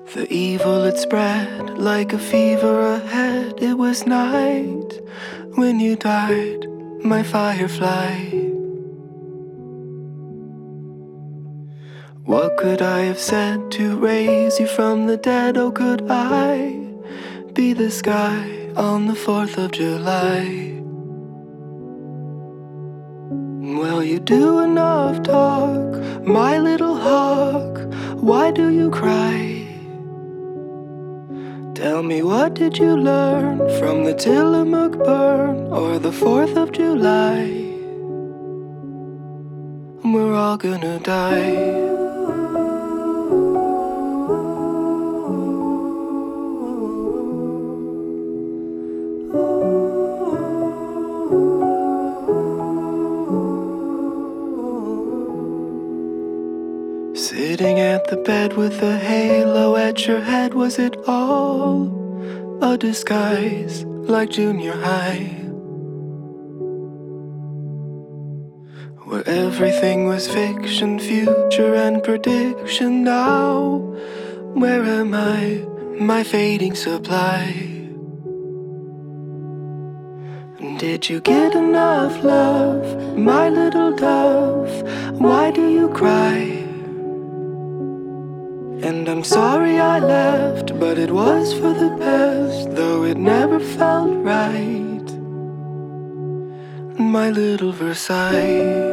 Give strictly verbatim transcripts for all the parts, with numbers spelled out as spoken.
The evil had spread like a fever ahead. It was night when you died, my firefly. What could I have said to raise you from the dead? Oh, could I be the sky on the fourth of July? Well, you do enough talk, my little hawk. Why do you cry? Tell me, what did you learn from the Tillamook burn or the fourth of July? We're all gonna die. Sitting at the bed with a halo at your head, was it all a disguise like junior high? Where everything was fiction, future and prediction. Now, where am I, my fading supply? Did you get enough love, my little dove? Why do you cry? And I'm sorry I left, but it was for the best, though it never felt right. My little Versailles.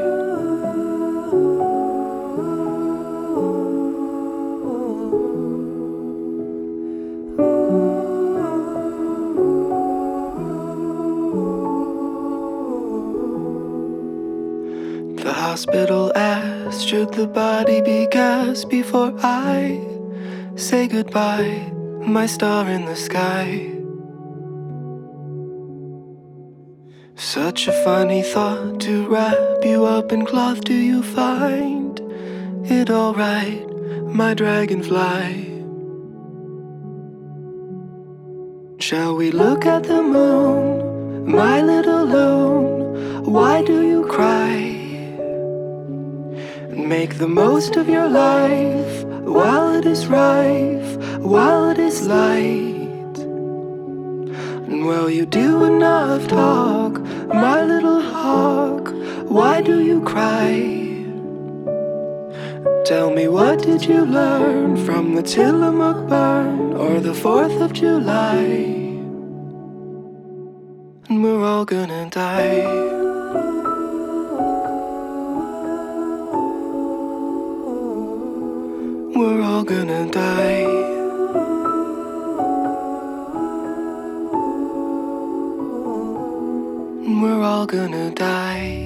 The hospital asked, should the body be gassed before I say goodbye, my star in the sky? Such a funny thought to wrap you up in cloth. Do you find it alright, my dragonfly? Shall we look at the moon, my little loon? Why do you cry? Make the most of your life while it is rife, while it is light. And while you do enough talk, my little hawk, why do you cry? Tell me, what did you learn from the Tillamook burn or the fourth of July? And we're all gonna die. We're all gonna die. We're all gonna die.